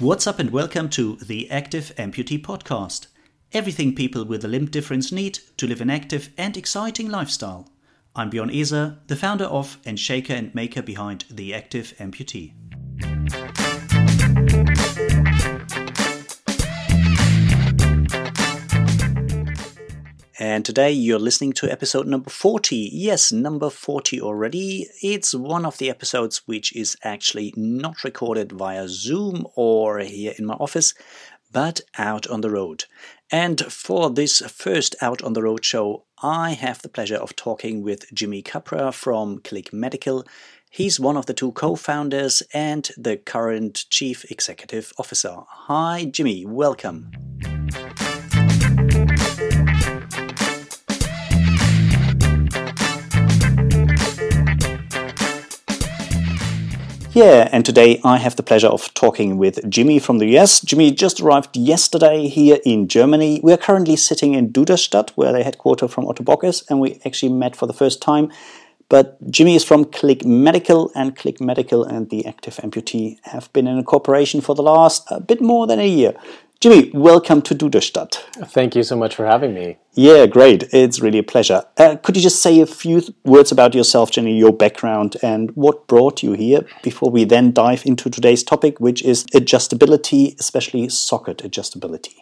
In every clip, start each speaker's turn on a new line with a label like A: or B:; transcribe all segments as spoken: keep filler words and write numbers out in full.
A: What's up and welcome to the Active Amputee Podcast. Everything people with a limb difference need to live an active and exciting lifestyle. I'm Björn Eser, the founder of and shaker and maker behind the Active Amputee. And today you're listening to episode number forty. Yes, number forty already. It's one of the episodes which is actually not recorded via Zoom or here in my office, but out on the road. And for this first Out on the Road show, I have the pleasure of talking with Jimmy Capra from Click Medical. He's one of the two co-founders and the current Chief Executive Officer. Hi, Jimmy. Welcome. Yeah, and today I have the pleasure of talking with Jimmy from the U S. Jimmy just arrived yesterday here in Germany. We are currently sitting in Duderstadt, where they headquarter from Otto Bock is, and we actually met for the first time. But Jimmy is from Click Medical, and Click Medical and the Active Amputee have been in a cooperation for the last a bit more than a year. Jimmy, welcome to Duderstadt.
B: Thank you so much for having me.
A: Yeah, great. It's really a pleasure. Uh, could you just say a few th- words about yourself, Jimmy, your background, and what brought you here before we then dive into today's topic, which is adjustability, especially socket adjustability?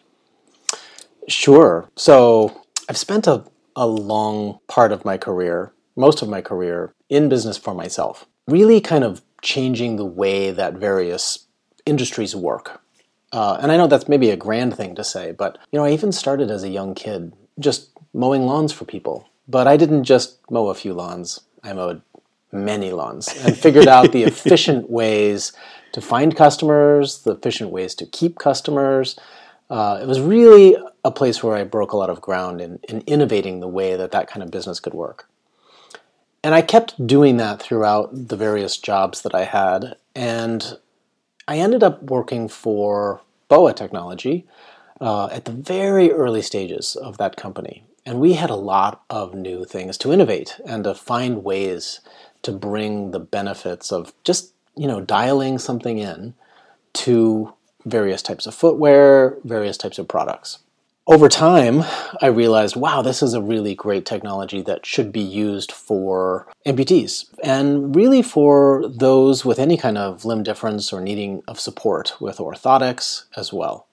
B: Sure. So I've spent a, a long part of my career, most of my career, in business for myself, really kind of changing the way that various industries work. Uh, and I know that's maybe a grand thing to say, but you know, I even started as a young kid just mowing lawns for people. But I didn't just mow a few lawns. I mowed many lawns and figured out the efficient ways to find customers, the efficient ways to keep customers. Uh, it was really a place where I broke a lot of ground in, in innovating the way that that kind of business could work. And I kept doing that throughout the various jobs that I had, and I ended up working for B O A Technology uh, at the very early stages of that company. And we had a lot of new things to innovate and to find ways to bring the benefits of just, you know, dialing something in to various types of footwear, various types of products. Over time, I realized, wow, this is a really great technology that should be used for amputees and really for those with any kind of limb difference or needing of support with orthotics as well.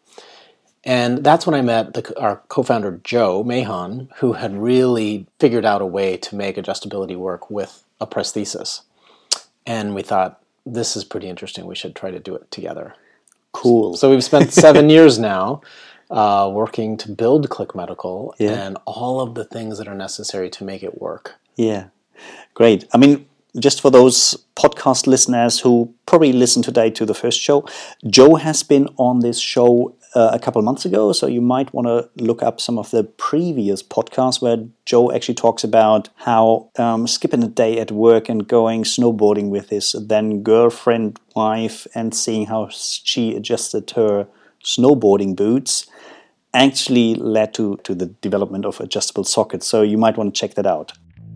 B: And that's when I met the, our co-founder, Joe Mahon, who had really figured out a way to make adjustability work with a prosthesis. And we thought, this is pretty interesting. We should try to do it together.
A: Cool.
B: So we've spent seven years now Uh, working to build Click Medical yeah. and all of the things that are necessary to make it work.
A: Yeah, great. I mean, just for those podcast listeners who probably listened today to the first show, Joe has been on this show uh, a couple months ago, so you might want to look up some of the previous podcasts where Joe actually talks about how um, skipping a day at work and going snowboarding with his then girlfriend, wife, and seeing how she adjusted her snowboarding boots actually led to, to the development of adjustable sockets. So you might want to check that out.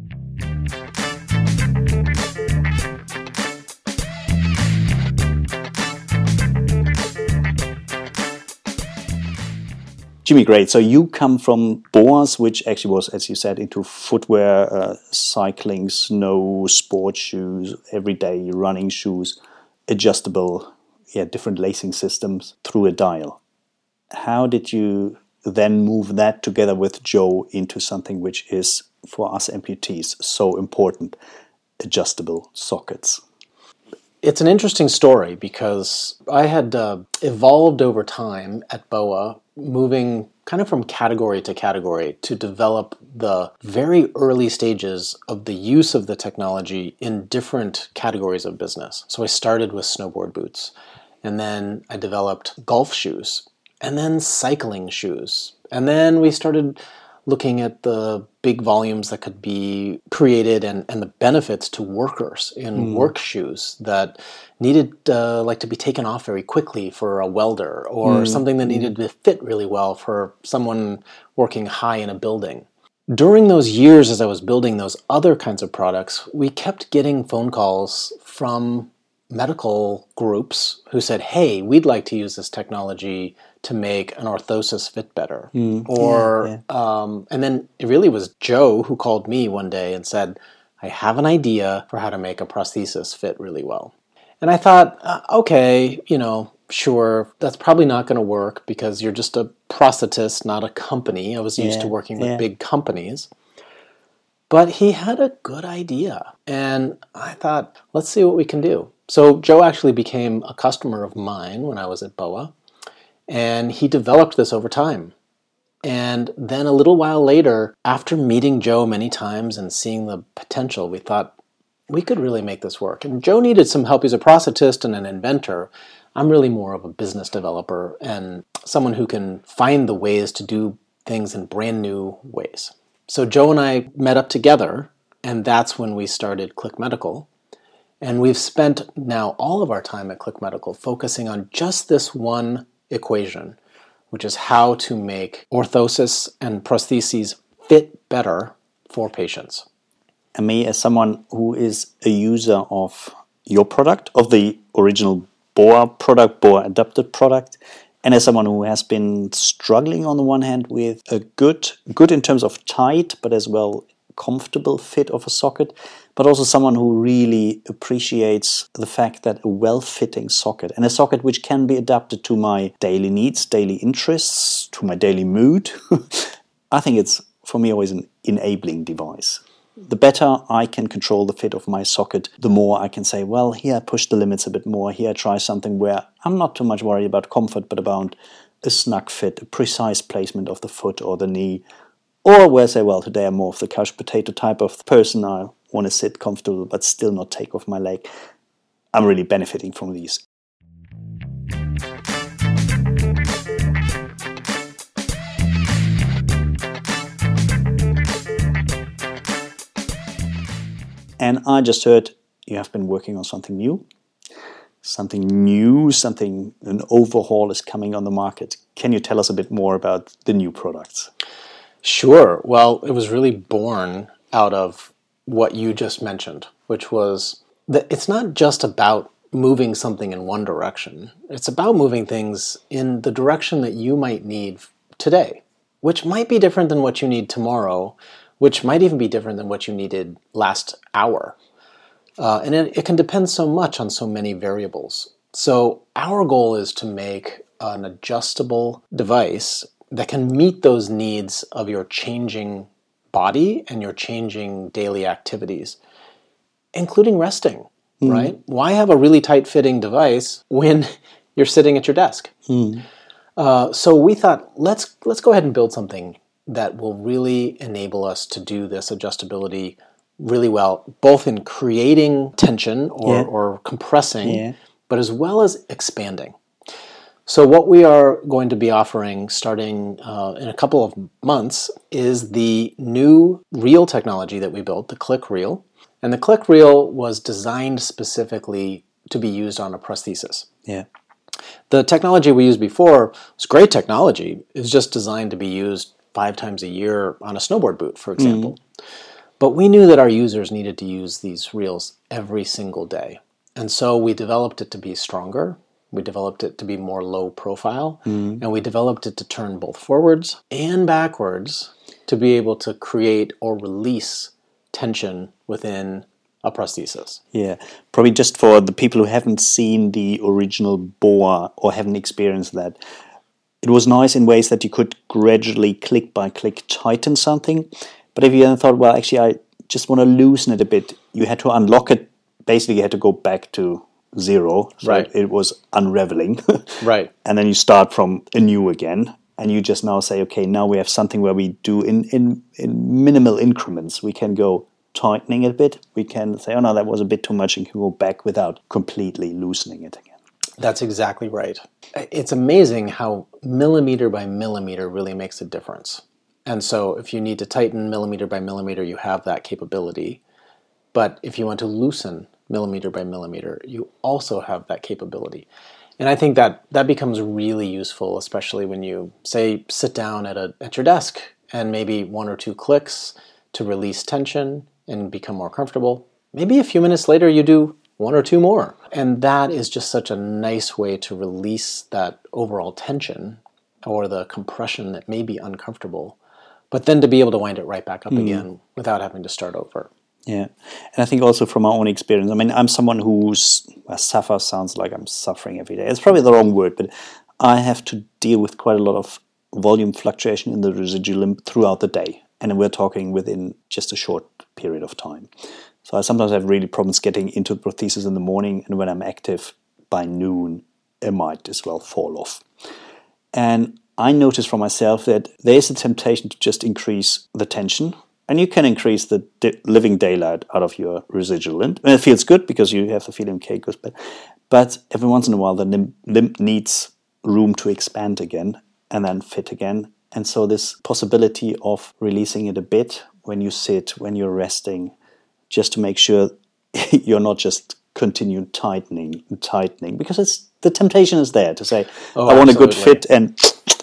A: Jimmy, great. So you come from B O A S, which actually was, as you said, into footwear, uh, cycling, snow, sports shoes, everyday running shoes, adjustable, yeah, different lacing systems through a dial. How did you then move that together with Joe into something which is, for us amputees, so important, adjustable sockets?
B: It's an interesting story because I had uh, evolved over time at B O A, moving kind of from category to category to develop the very early stages of the use of the technology in different categories of business. So I started with snowboard boots, and then I developed golf shoes, and then cycling shoes. And then we started looking at the big volumes that could be created and, and the benefits to workers in mm. work shoes that needed uh, like to be taken off very quickly for a welder or mm. something that needed to fit really well for someone working high in a building. During those years as I was building those other kinds of products, we kept getting phone calls from medical groups who said, hey, we'd like to use this technology to make an orthosis fit better.
A: Mm,
B: or,
A: yeah, yeah.
B: Um, and then it really was Joe who called me one day and said, I have an idea for how to make a prosthesis fit really well. And I thought, uh, okay, you know, sure, that's probably not going to work because you're just a prosthetist, not a company. I was used
A: Yeah,
B: to working with
A: yeah.
B: big companies. But he had a good idea. And I thought, let's see what we can do. So Joe actually became a customer of mine when I was at B O A. And he developed this over time. And then a little while later, after meeting Joe many times and seeing the potential, we thought we could really make this work. And Joe needed some help. He's a prosthetist and an inventor. I'm really more of a business developer and someone who can find the ways to do things in brand new ways. So Joe and I met up together, and that's when we started Click Medical. And we've spent now all of our time at Click Medical focusing on just this one equation, which is how to make orthosis and prostheses fit better for patients.
A: And me, as someone who is a user of your product, of the original B O A product, B O A adapted product, and as someone who has been struggling on the one hand with a good, good in terms of tight, but as well comfortable fit of a socket, but also someone who really appreciates the fact that a well-fitting socket, and a socket which can be adapted to my daily needs, daily interests, to my daily mood, I think it's, for me, always an enabling device. The better I can control the fit of my socket, the more I can say, well, here I push the limits a bit more, here I try something where I'm not too much worried about comfort, but about a snug fit, a precise placement of the foot or the knee. Or where I say, well, today I'm more of the couch potato type of person, I want to sit comfortable but still not take off my leg. I'm really benefiting from these. And I just heard you have been working on something new. Something new, something, an overhaul is coming on the market. Can you tell us a bit more about the new products?
B: Sure. Well, it was really born out of what you just mentioned, which was that it's not just about moving something in one direction. It's about moving things in the direction that you might need today, which might be different than what you need tomorrow, which might even be different than what you needed last hour. Uh, and it, it can depend so much on so many variables. So our goal is to make an adjustable device that can meet those needs of your changing body and your changing daily activities, including resting, mm. right? Why have a really tight-fitting device when you're sitting at your desk?
A: Mm.
B: Uh, so we thought, let's let's go ahead and build something that will really enable us to do this adjustability really well, both in creating tension or,
A: yeah.
B: or compressing,
A: yeah.
B: but as well as expanding. So what we are going to be offering starting uh, in a couple of months is the new reel technology that we built, the Click Reel. And the Click Reel was designed specifically to be used on a prosthesis.
A: Yeah.
B: The technology we used before was great technology. It was just designed to be used five times a year on a snowboard boot, for example. Mm. But we knew that our users needed to use these reels every single day. And so we developed it to be stronger. We developed it to be more low profile. Mm. And we developed it to turn both forwards and backwards to be able to create or release tension within a prosthesis.
A: Yeah, probably just for the people who haven't seen the original B O A or haven't experienced that, it was nice in ways that you could gradually, click by click, tighten something. But if you then thought, well, actually, I just want to loosen it a bit, you had to unlock it. Basically, you had to go back to zero. So
B: right.
A: It was unraveling.
B: Right.
A: And then you start from anew again. And you just now say, okay, now we have something where we do in, in, in minimal increments. We can go tightening it a bit. We can say, oh no, that was a bit too much, and can go back without completely loosening it again.
B: That's exactly right. It's amazing how millimeter by millimeter really makes a difference. And so if you need to tighten millimeter by millimeter, you have that capability. But if you want to loosen millimeter by millimeter, you also have that capability. And I think that that becomes really useful, especially when you, say, sit down at a at your desk and maybe one or two clicks to release tension and become more comfortable. Maybe a few minutes later you do one or two more. And that is just such a nice way to release that overall tension or the compression that may be uncomfortable, but then to be able to wind it right back up mm. again without having to start over.
A: Yeah. And I think also from my own experience, I mean, I'm someone who's, well, suffer sounds like I'm suffering every day. It's probably the wrong word, but I have to deal with quite a lot of volume fluctuation in the residual limb throughout the day. And we're talking within just a short period of time. So I sometimes have really problems getting into the prosthesis in the morning, and when I'm active by noon, it might as well fall off. And I notice for myself that there's a temptation to just increase the tension, and you can increase the di- living daylight out of your residual limb. And it feels good because you have the feeling, okay, good, but, but every once in a while the limb, limb needs room to expand again and then fit again. And so this possibility of releasing it a bit when you sit, when you're resting, just to make sure you're not just continue tightening and tightening, because it's the temptation is there to say, oh, I want absolutely. a good fit and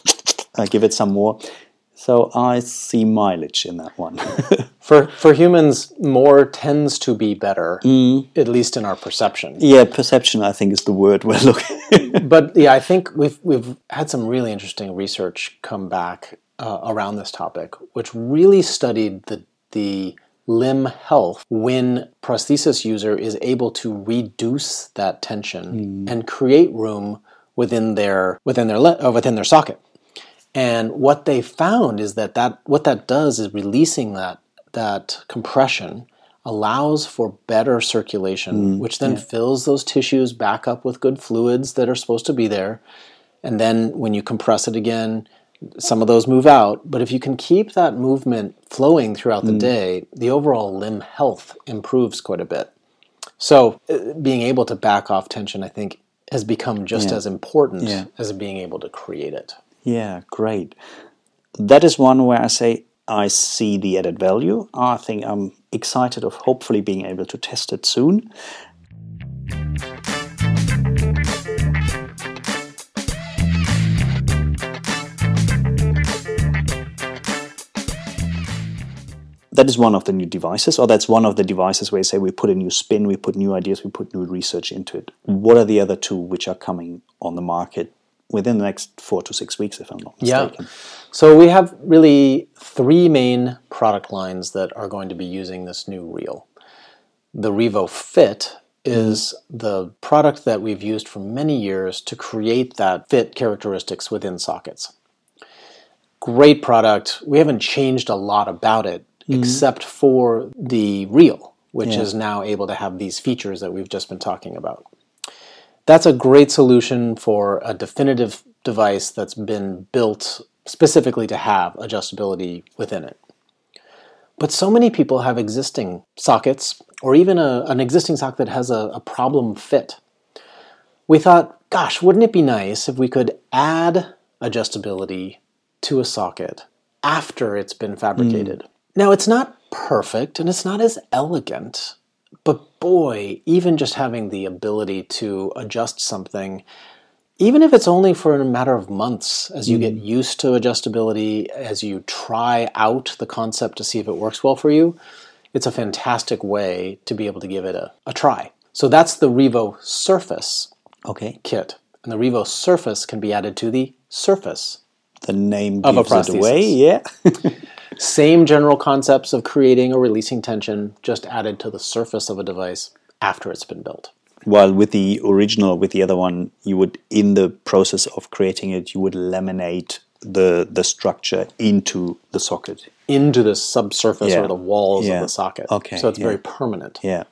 A: I give it some more. So I see mileage in that one.
B: for for humans, more tends to be better, mm. at least in our perception.
A: Yeah, perception I think is the word we're looking.
B: But yeah, I think we've we've had some really interesting research come back uh, around this topic, which really studied the the limb health when prosthesis user is able to reduce that tension mm. and create room within their within their uh, within their socket. And what they found is that, that what that does is releasing that that compression allows for better circulation, mm, which then yeah. fills those tissues back up with good fluids that are supposed to be there. And then when you compress it again, some of those move out. But if you can keep that movement flowing throughout the mm. day, the overall limb health improves quite a bit. So uh, being able to back off tension, I think, has become just
A: yeah.
B: as important
A: yeah.
B: as being able to create it.
A: Yeah, great. That is one where I say I see the added value. I think I'm excited of hopefully being able to test it soon. That is one of the new devices, or that's one of the devices where you say we put a new spin, we put new ideas, we put new research into it. What are the other two which are coming on the market within the next four to six weeks, if I'm not mistaken?
B: Yeah. So we have really three main product lines that are going to be using this new reel. The Revo Fit is mm. the product that we've used for many years to create that fit characteristics within sockets. Great product. We haven't changed a lot about it, mm. except for the reel, which yeah. is now able to have these features that we've just been talking about. That's a great solution for a definitive device that's been built specifically to have adjustability within it. But so many people have existing sockets, or even a, an existing socket that has a, a problem fit. We thought, gosh, wouldn't it be nice if we could add adjustability to a socket after it's been fabricated? Mm. Now, it's not perfect, and it's not as elegant, but boy, even just having the ability to adjust something, even if it's only for a matter of months, as you mm. get used to adjustability, as you try out the concept to see if it works well for you, it's a fantastic way to be able to give it a, a try. So that's the Revo Surface
A: okay.
B: kit. And the Revo Surface can be added to the surface
A: the name
B: of a
A: gives
B: prosthesis.
A: It away, yeah.
B: Same general concepts of creating or releasing tension, just added to the surface of a device after it's been built.
A: While with the original, with the other one, you would, in the process of creating it, you would laminate the the structure into the socket.
B: Into the subsurface
A: yeah.
B: or the walls
A: yeah.
B: of the socket.
A: Okay.
B: So it's
A: yeah.
B: very permanent.
A: Yeah.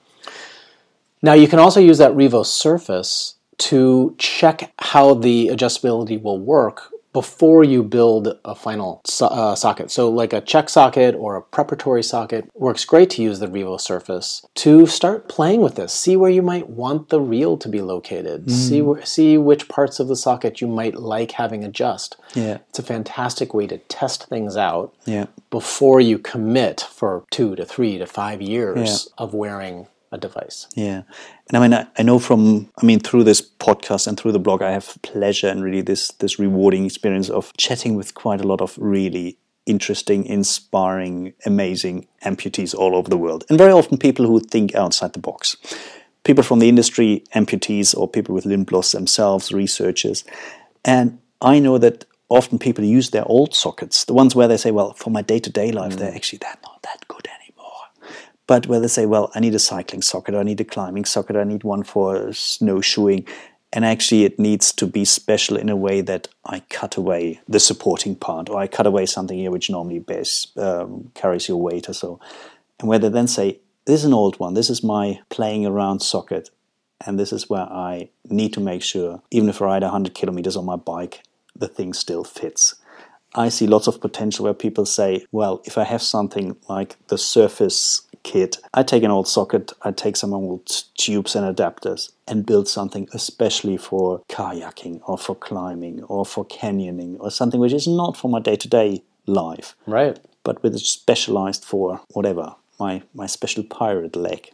B: Now you can also use that Revo Surface to check how the adjustability will work before you build a final so- uh, socket. So like a check socket or a preparatory socket works great to use the Revo Surface to start playing with this. See where you might want the reel to be located. Mm. See wh- see which parts of the socket you might like having adjust.
A: Yeah.
B: It's a fantastic way to test things out
A: yeah.
B: before you commit for two to three to five years
A: yeah.
B: of wearing a device.
A: Yeah. And I mean, I, I know from, I mean, through this podcast and through the blog, I have pleasure and really this this rewarding experience of chatting with quite a lot of really interesting, inspiring, amazing amputees all over the world. And very often people who think outside the box. people from the industry, amputees, or people with limb loss themselves, researchers. And I know that often people use their old sockets, the ones where they say, well, for my day-to-day life, mm. they're actually they're not that good anymore. But where they say, well, I need a cycling socket, I need a climbing socket, I need one for snowshoeing. And actually it needs to be special in a way that I cut away the supporting part, or I cut away something here which normally bears, um, carries your weight or so. And where they then say, this is an old one, this is my playing around socket, and this is where I need to make sure, even if I ride one hundred kilometers on my bike, the thing still fits. I see lots of potential where people say, well, if I have something like the Surface kit, I take an old socket, I take some old tubes and adapters and build something especially for kayaking or for climbing or for canyoning or something which is not for my day-to-day life.
B: Right.
A: But with it specialized for whatever, my, my special pirate leg.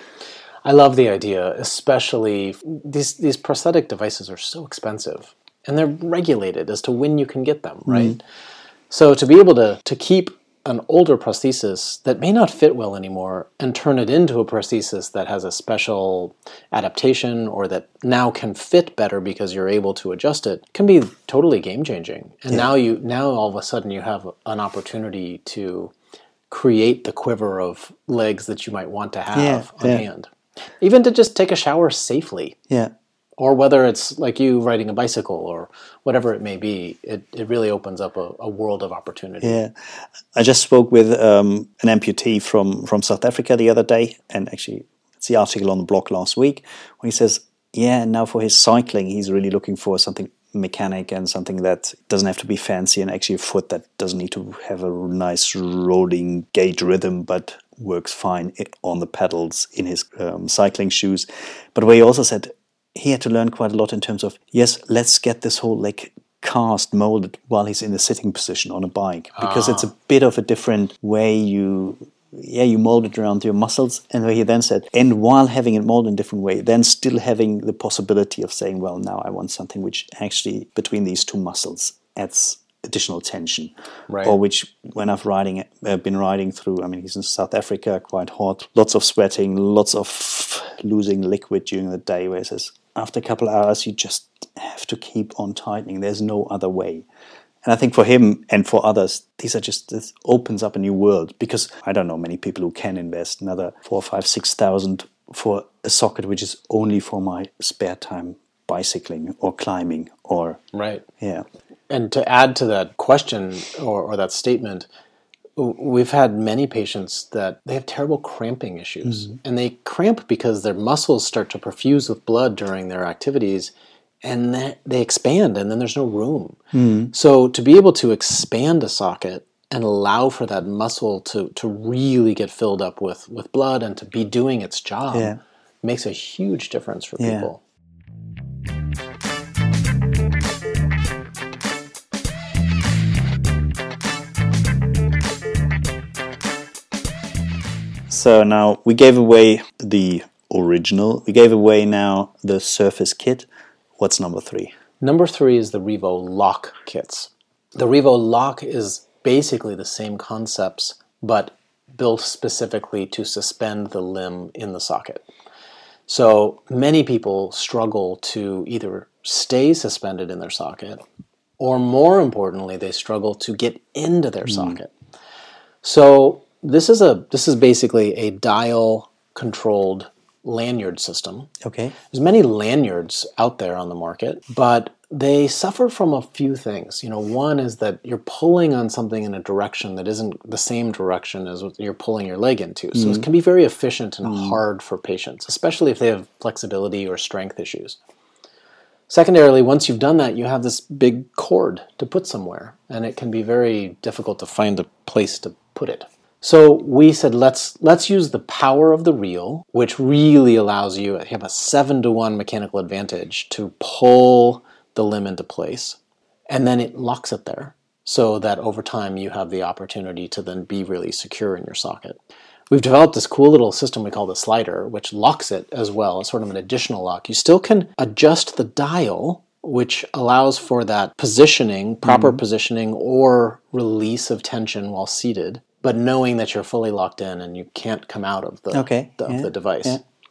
B: I love the idea, especially these, these prosthetic devices are so expensive. And they're regulated as to when you can get them, right? Mm. So to be able to, to keep an older prosthesis that may not fit well anymore and turn it into a prosthesis that has a special adaptation or that now can fit better because you're able to adjust it can be totally game-changing. And yeah. now you now all of a sudden you have an opportunity to create the quiver of legs that you might want to have
A: yeah,
B: on
A: yeah.
B: hand. Even to just take a shower safely.
A: Yeah.
B: Or whether it's like you riding a bicycle or whatever it may be, it, it really opens up a, a world of opportunity.
A: Yeah. I just spoke with um, an amputee from, from South Africa the other day, and actually it's the article on the blog last week, where he says, yeah, now for his cycling, he's really looking for something mechanic and something that doesn't have to be fancy, and actually a foot that doesn't need to have a nice rolling gait rhythm, but works fine on the pedals in his um, cycling shoes. But where he also said, he had to learn quite a lot in terms of, yes, let's get this whole leg cast, molded while he's in the sitting position on a bike. Because ah. it's a bit of a different way you, yeah, you mold it around your muscles. And where he then said, and while having it molded in a different way, then still having the possibility of saying, well, now I want something which actually, between these two muscles, adds additional tension.
B: Right.
A: Or which, when I've riding, uh, been riding through, I mean, he's in South Africa, quite hot, lots of sweating, lots of losing liquid during the day, where he says, after a couple of hours, you just have to keep on tightening. There's no other way. And I think for him and for others, these are just, this opens up a new world, because I don't know many people who can invest another four, five, six thousand for a socket which is only for my spare time bicycling or climbing or
B: right.
A: Yeah.
B: And to add to that question or, or that statement, we've had many patients that they have terrible cramping issues. Mm-hmm. And they cramp because their muscles start to perfuse with blood during their activities, and they expand, and then there's no room. Mm-hmm. So to be able to expand a socket and allow for that muscle to, to really get filled up with, with blood and to be doing its job yeah. makes a huge difference for
A: yeah.
B: people.
A: So now we gave away the original. We gave away now the Surface kit. What's number three?
B: Number three is the Revo Lock kits. The Revo Lock is basically the same concepts, but built specifically to suspend the limb in the socket. So many people struggle to either stay suspended in their socket, or more importantly, they struggle to get into their mm. socket. So This is a this is basically a dial-controlled lanyard system.
A: Okay.
B: There's many lanyards out there on the market, but they suffer from a few things. You know, one is that you're pulling on something in a direction that isn't the same direction as what you're pulling your leg into. So mm. it can be very efficient and mm. hard for patients, especially if they have flexibility or strength issues. Secondarily, once you've done that, you have this big cord to put somewhere, and it can be very difficult to find a place to put it. So we said, let's let's use the power of the reel, which really allows you to have a seven to one mechanical advantage to pull the limb into place. And then it locks it there so that over time you have the opportunity to then be really secure in your socket. We've developed this cool little system we call the slider, which locks it as well, as sort of an additional lock. You still can adjust the dial, which allows for that positioning, proper mm. positioning or release of tension while seated, but knowing that you're fully locked in and you can't come out of the,
A: okay.
B: the,
A: yeah.
B: of the device.
A: Yeah.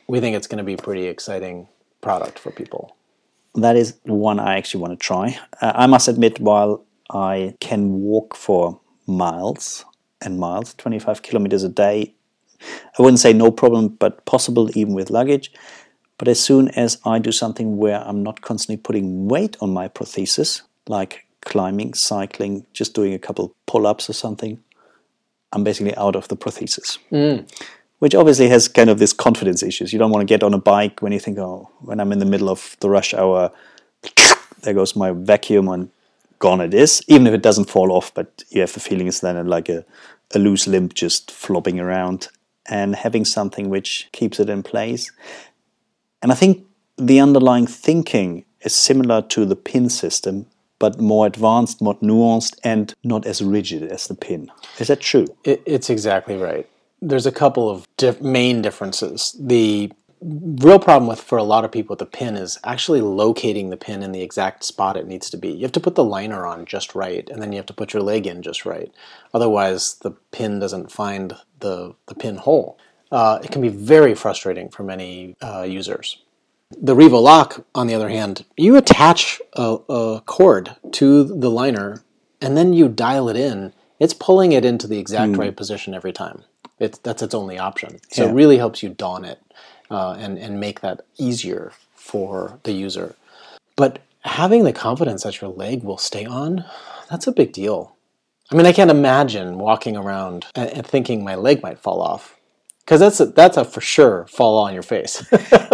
B: we think it's going to be a pretty exciting product for people.
A: That is one I actually want to try. Uh, I must admit, while I can walk for miles and miles, twenty-five kilometers a day, I wouldn't say no problem, but possible even with luggage. But as soon as I do something where I'm not constantly putting weight on my prosthesis, like climbing, cycling, just doing a couple pull-ups or something, I'm basically out of the prosthesis. Mm. Which obviously has kind of this confidence issues. You don't want to get on a bike when you think, oh, when I'm in the middle of the rush hour, there goes my vacuum and gone it is, even if it doesn't fall off, but you have the feeling it's then like a, a loose limb just flopping around, and having something which keeps it in place. And I think the underlying thinking is similar to the pin system, but more advanced, more nuanced, and not as rigid as the pin. Is that true?
B: It, it's exactly right. There's a couple of diff- main differences. The real problem with for a lot of people with the pin is actually locating the pin in the exact spot it needs to be. You have to put the liner on just right, and then you have to put your leg in just right. Otherwise, the pin doesn't find the, the pin hole. Uh, it can be very frustrating for many uh, users. The Revo Lock, on the other hand, you attach a, a cord to the liner, and then you dial it in. It's pulling it into the exact mm. right position every time. It's, that's its only option. So yeah. It really helps you dawn it uh, and, and make that easier for the user. But having the confidence that your leg will stay on, that's a big deal. I mean, I can't imagine walking around and, and thinking my leg might fall off. Because that's a, that's a for sure fall on your face.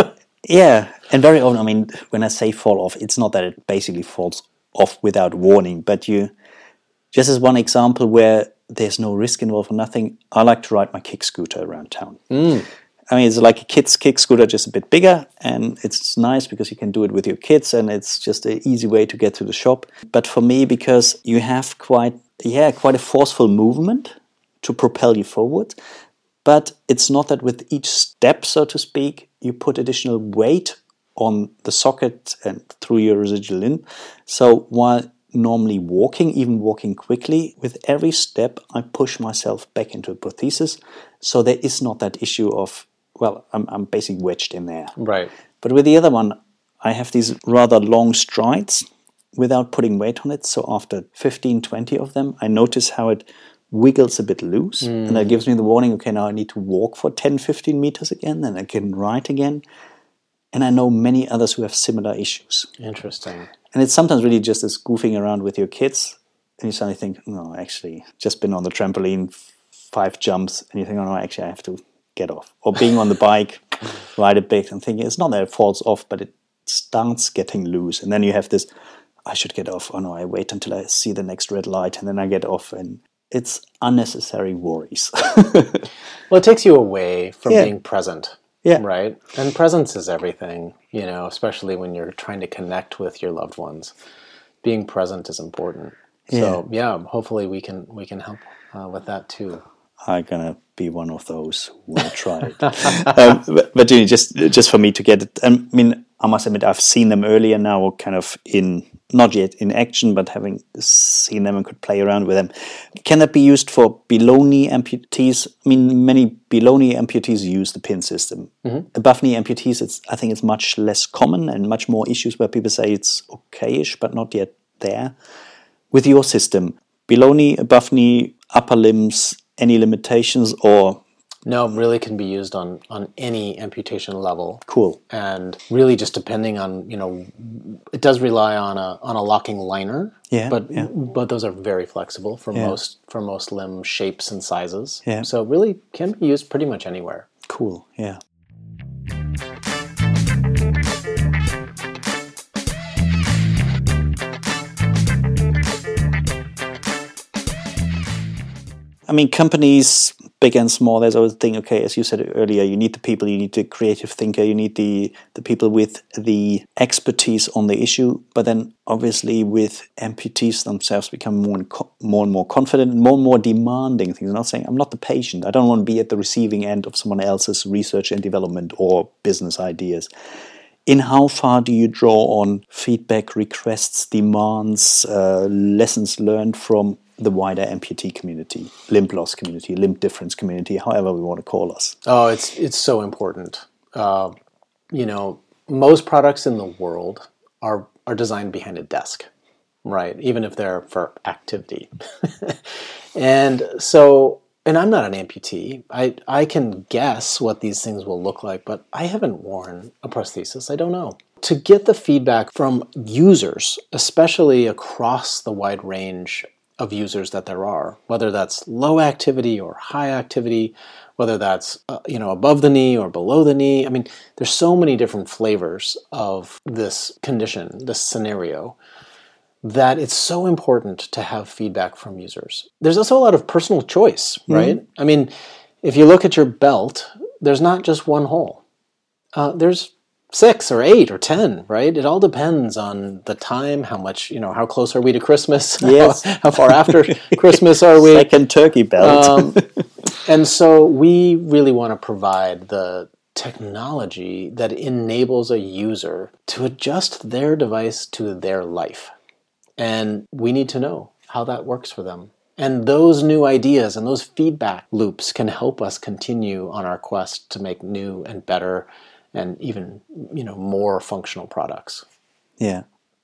A: Yeah, and very often, I mean, when I say fall off, it's not that it basically falls off without warning, but you, just as one example where there's no risk involved or nothing, I like to ride my kick scooter around town. Mm. I mean, it's like a kid's kick scooter, just a bit bigger, and it's nice because you can do it with your kids, and it's just an easy way to get to the shop. But for me, because you have quite, yeah, quite a forceful movement to propel you forward, but it's not that with each step, so to speak, you put additional weight on the socket and through your residual limb. So while normally walking, even walking quickly, with every step I push myself back into a prosthesis. So there is not that issue of, well, I'm, I'm basically wedged in there.
B: Right.
A: But with the other one, I have these rather long strides without putting weight on it. So after fifteen, twenty of them, I notice how it wiggles a bit loose, mm. and that gives me the warning, okay, now I need to walk for ten, fifteen meters again, then I can ride again. And I know many others who have similar issues.
B: Interesting.
A: And it's sometimes really just as goofing around with your kids, and you suddenly think, no, actually, just been on the trampoline, five jumps, and you think, oh no, actually, I have to get off. Or being on the bike, ride a bit, and thinking, it's not that it falls off, but it starts getting loose. And then you have this, I should get off. Oh no, I wait until I see the next red light, and then I get off, and it's unnecessary worries.
B: Well, it takes you away from yeah. being present,
A: yeah.
B: right? And presence is everything, you know, especially when you're trying to connect with your loved ones. Being present is important. Yeah. So, yeah, hopefully we can we can help uh, with that too.
A: I'm gonna be one of those who will try it. um, but, but you know, just just for me to get it, I mean, I must admit, I've seen them earlier now, kind of in, not yet in action, but having seen them and could play around with them. Can that be used for below-knee amputees? I mean, many below-knee amputees use the pin system. Mm-hmm. Above-knee amputees, it's, I think it's much less common and much more issues where people say it's okay-ish, but not yet there. With your system, below-knee, above-knee, upper limbs, any limitations, or...
B: No, it really can be used on, on any amputation level.
A: Cool.
B: And really just depending on, you know, it does rely on a on a locking liner.
A: Yeah.
B: But
A: yeah.
B: but those are very flexible for
A: yeah.
B: most for most limb shapes and sizes.
A: Yeah.
B: So it really can be used pretty much anywhere.
A: Cool. Yeah. I mean, companies, big and small, there's always a thing, okay, as you said earlier, you need the people, you need the creative thinker, you need the, the people with the expertise on the issue. But then obviously with amputees themselves become more and, co- more, and more confident and more and more demanding things. I'm not saying I'm not the patient. I don't want to be at the receiving end of someone else's research and development or business ideas. In how far do you draw on feedback, requests, demands, uh, lessons learned from the wider amputee community, limb loss community, limb difference community, however we want to call us?
B: Oh, it's it's so important. uh, you know, most products in the world are are designed behind a desk, right? Even if they're for activity. And so, and I'm not an amputee. I, I can guess what these things will look like, but I haven't worn a prosthesis. I don't know. To get the feedback from users, especially across the wide range of users that there are, whether that's low activity or high activity, whether that's uh, you know, above the knee or below the knee. I mean, there's so many different flavors of this condition, this scenario, that it's so important to have feedback from users. There's also a lot of personal choice, right? Mm-hmm. I mean, if you look at your belt, there's not just one hole. Uh, there's six or eight or ten, right? It all depends on the time, how much, you know, how close are we to Christmas?
A: Yes.
B: how, how far after Christmas are we?
A: Second turkey belt.
B: um, and so we really want to provide the technology that enables a user to adjust their device to their life. And we need to know how that works for them. And those new ideas and those feedback loops can help us continue on our quest to make new and better and even, you know, more functional products.
A: Yeah.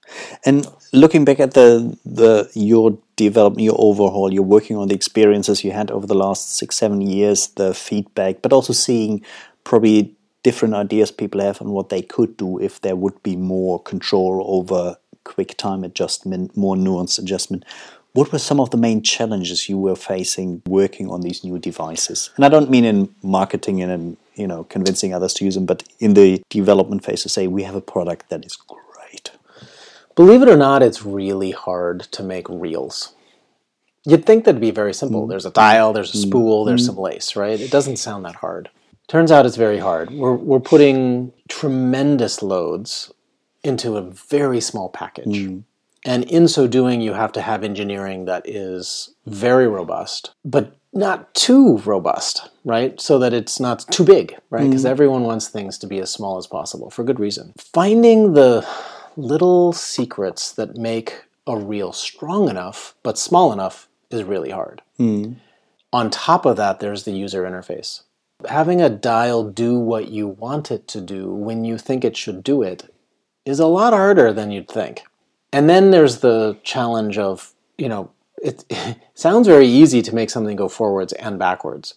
A: And looking back at the the your development, your overhaul, you're working on the experiences you had over the last six, seven years, the feedback, but also seeing probably different ideas people have on what they could do if there would be more control over quick time adjustment, more nuanced adjustment. What were some of the main challenges you were facing working on these new devices? And I don't mean in marketing and in, you know, convincing others to use them, but in the development phase to say we have a product that is great.
B: Believe it or not, it's really hard to make reels. You'd think that'd be very simple. Mm. There's a dial, there's a spool, mm. there's some lace, right? It doesn't sound that hard. Turns out it's very hard. We're we're putting tremendous loads into a very small package. Mm. And in so doing, you have to have engineering that is very robust, but not too robust, right? So that it's not too big, right? Because mm. everyone wants things to be as small as possible for good reason. Finding the little secrets that make a reel strong enough, but small enough, is really hard. Mm. On top of that, there's the user interface. Having a dial do what you want it to do when you think it should do it is a lot harder than you'd think. And then there's the challenge of, you know, it, it sounds very easy to make something go forwards and backwards.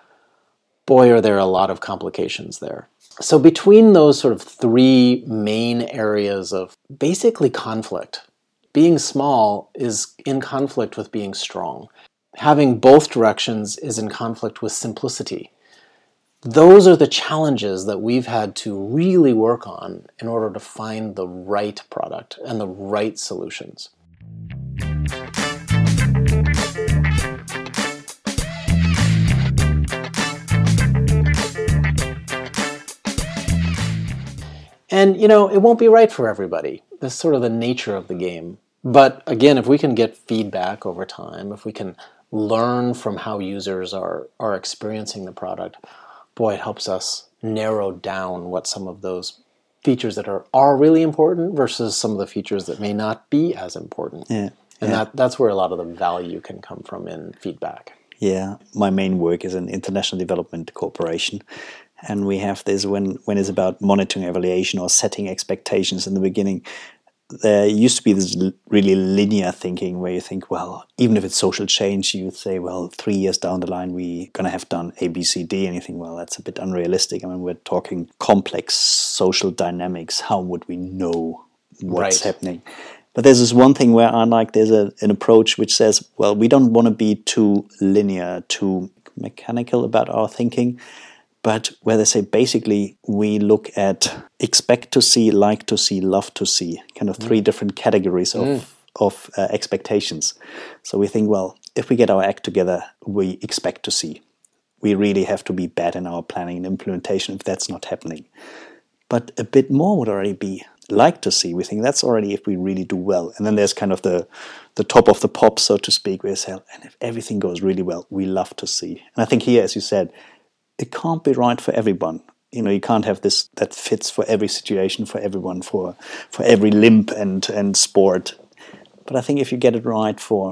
B: Boy, are there a lot of complications there. So between those sort of three main areas of basically conflict, being small is in conflict with being strong. Having both directions is in conflict with simplicity. Those are the challenges that we've had to really work on in order to find the right product and the right solutions. And, you know, it won't be right for everybody. That's sort of the nature of the game. But again, if we can get feedback over time, if we can learn from how users are, are experiencing the product, boy, it helps us narrow down what some of those features that are, are really important versus some of the features that may not be as important.
A: Yeah.
B: And
A: yeah.
B: that that's where a lot of the value can come from in feedback.
A: Yeah. My main work is in international development cooperation. And we have this when, when it's about monitoring evaluation or setting expectations in the beginning. There used to be this really linear thinking where you think, well, even if it's social change, you would say, well, three years down the line, we're going to have done A, B, C, D. And you think, well, that's a bit unrealistic. I mean, we're talking complex social dynamics. How would we know what's right. happening? But there's this one thing where I like, there's a, an approach which says, well, we don't want to be too linear, too mechanical about our thinking. But where they say basically we look at expect to see, like to see, love to see, kind of three mm. different categories of, mm. of uh, expectations. So we think, well, if we get our act together, we expect to see. We really have to be bad in our planning and implementation if that's not happening. But a bit more would already be like to see. We think that's already if we really do well. And then there's kind of the, the top of the pop, so to speak, where you say, and if everything goes really well, we love to see. And I think here, as you said, it can't be right for everyone. You know, you can't have this that fits for every situation, for everyone, for for every limp and, and sport. But I think if you get it right for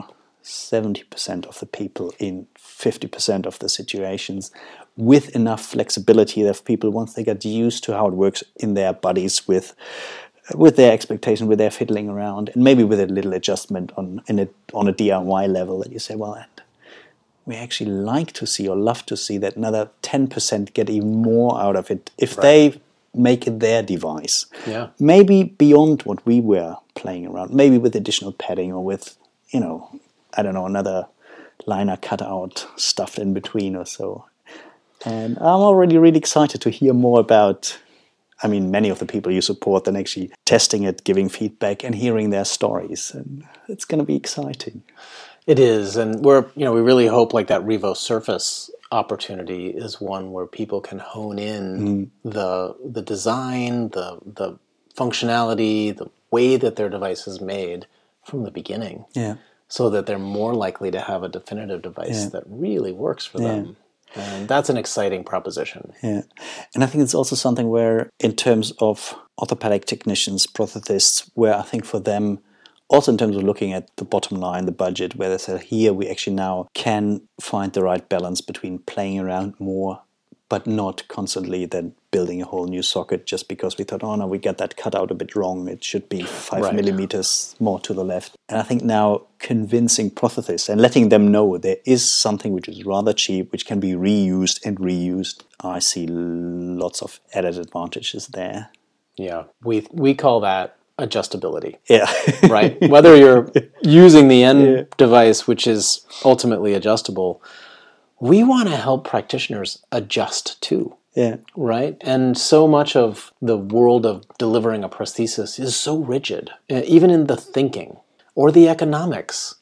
A: seventy percent of the people in fifty percent of the situations, with enough flexibility that people, once they get used to how it works in their bodies, with with their expectation, with their fiddling around, and maybe with a little adjustment on in a, on a D I Y level, that you say, well, and we actually like to see or love to see that another ten percent get even more out of it if
B: Right.
A: they make it their device.
B: Yeah.
A: Maybe beyond what we were playing around, maybe with additional padding or with, you know, I don't know, another liner cut out stuffed in between or so. And I'm already really excited to hear more about, I mean, many of the people you support, then actually testing it, giving feedback and hearing their stories. And it's going to be exciting.
B: It is, and we're you know we really hope like that Revo Surface opportunity is one where people can hone in mm. the the design, the the functionality, the way that their device is made from the beginning.
A: Yeah.
B: So that they're more likely to have a definitive device yeah. that really works for
A: yeah.
B: them. And that's an exciting proposition.
A: Yeah. And I think it's also something where, in terms of orthopedic technicians, prosthetists, where I think for them, also in terms of looking at the bottom line, the budget, where they say, here we actually now can find the right balance between playing around more, but not constantly then building a whole new socket just because we thought, oh no, we got that cut out a bit wrong. It should be five right. millimeters more to the left. And I think now convincing prosthetists and letting them know there is something which is rather cheap, which can be reused and reused. I see lots of added advantages there.
B: Yeah, we we call that adjustability.
A: Yeah.
B: Right? Whether you're using the end yeah. device, which is ultimately adjustable, we want to help practitioners adjust too.
A: Yeah.
B: Right? And so much of the world of delivering a prosthesis is so rigid, even in the thinking or the economics.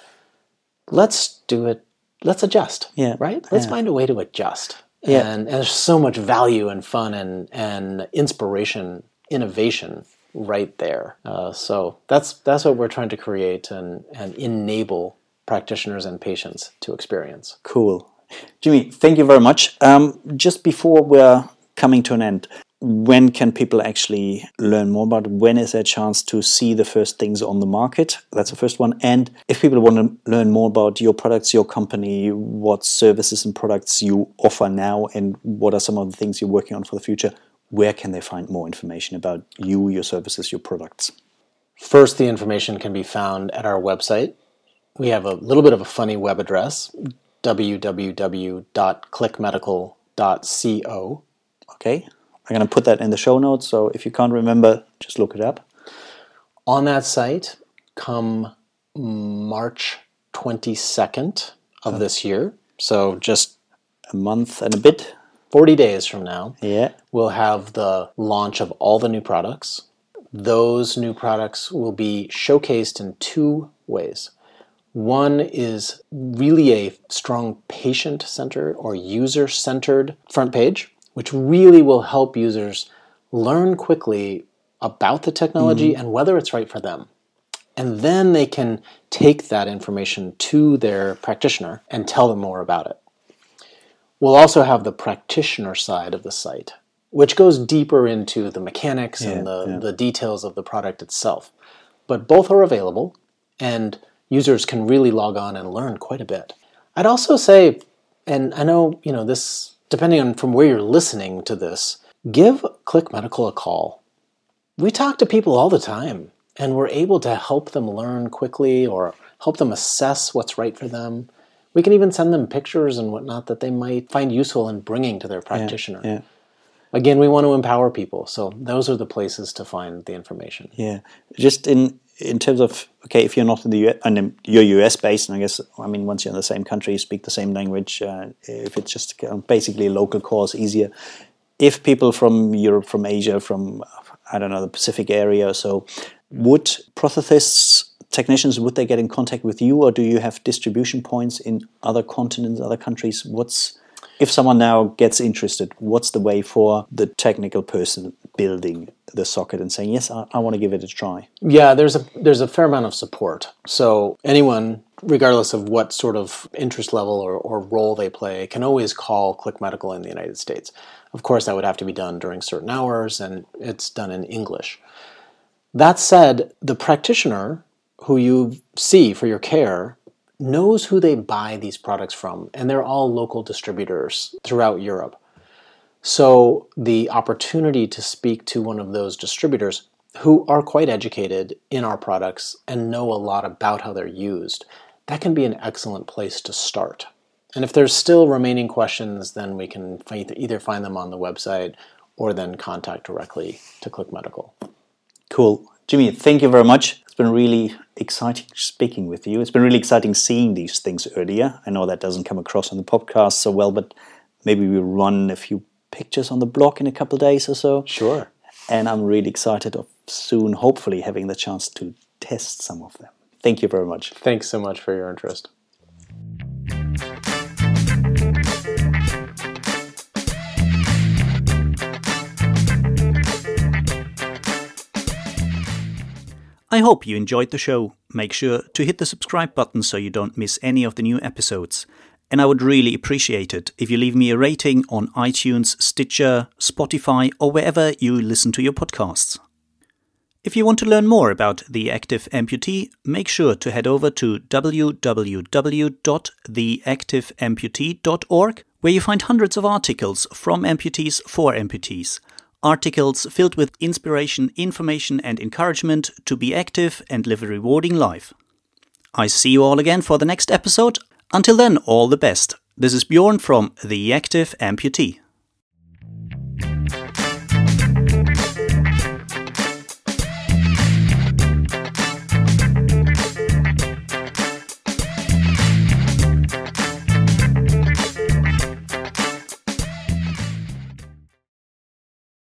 B: Let's do it. Let's adjust.
A: Yeah.
B: Right? Let's
A: yeah.
B: find a way to adjust.
A: Yeah.
B: And, and there's so much value and fun and, and inspiration, innovation right there. Uh, so that's that's what we're trying to create and, and enable practitioners and patients to experience.
A: Cool. Jimmy, thank you very much. Um, just before we're coming to an end, when can people actually learn more about it? When is there a chance to see the first things on the market? That's the first one. And if people want to learn more about your products, your company, what services and products you offer now, and what are some of the things you're working on for the future, where can they find more information about you, your services, your products?
B: First, the information can be found at our website. We have a little bit of a funny web address, w w w dot click medical dot co.
A: Okay, I'm going to put that in the show notes, so if you can't remember, just look it up.
B: On that site, come March twenty-second of oh. this year, so just
A: a month and a bit,
B: forty days from now,
A: yeah,
B: we'll have the launch of all the new products. Those new products will be showcased in two ways. One is really a strong patient-centered or user-centered front page, which really will help users learn quickly about the technology mm-hmm. and whether it's right for them. And then they can take that information to their practitioner and tell them more about it. We'll also have the practitioner side of the site, which goes deeper into the mechanics yeah, and the, yeah. the details of the product itself. But both are available, and users can really log on and learn quite a bit. I'd also say, and I know, you know, this, depending on from where you're listening to this, give Click Medical a call. We talk to people all the time, and we're able to help them learn quickly or help them assess what's right for them. We can even send them pictures and whatnot that they might find useful in bringing to their practitioner.
A: Yeah, yeah.
B: Again, we want to empower people, so those are the places to find the information.
A: Yeah, just in in terms of, okay, if you're not in the U S, and you're U S based, and I guess, I mean, once you're in the same country, you speak the same language. Uh, if it's just basically a local course, easier. If people from Europe, from Asia, from, I don't know, the Pacific area or so, would prosthetists, technicians, would they get in contact with you, or do you have distribution points in other continents, other countries? What's, if someone now gets interested, what's the way for the technical person building the socket and saying, yes, I, I want to give it a try?
B: Yeah, there's a there's a fair amount of support. So anyone, regardless of what sort of interest level or, or role they play, can always call Click Medical in the United States. Of course, that would have to be done during certain hours, and it's done in English. That said, the practitioner who you see for your care knows who they buy these products from, and they're all local distributors throughout Europe. So the opportunity to speak to one of those distributors who are quite educated in our products and know a lot about how they're used, that can be an excellent place to start. And if there's still remaining questions, then we can either find them on the website or then contact directly to Click Medical.
A: Cool. Jimmy, thank you very much. It's been really exciting speaking with you. It's been really exciting seeing these things earlier. I know that doesn't come across on the podcast so well, but maybe we'll run a few pictures on the blog in a couple of days or so.
B: Sure.
A: And I'm really excited of soon, hopefully, having the chance to test some of them. Thank you very much.
B: Thanks so much for your interest.
A: I hope you enjoyed the show. Make sure to hit the subscribe button so you don't miss any of the new episodes. And I would really appreciate it if you leave me a rating on iTunes, Stitcher, Spotify, or wherever you listen to your podcasts. If you want to learn more about The Active Amputee, make sure to head over to w w w dot the active amputee dot org, where you find hundreds of articles from amputees for amputees. Articles filled with inspiration, information and encouragement to be active and live a rewarding life. I see you all again for the next episode. Until then, all the best. This is Bjorn from The Active Amputee.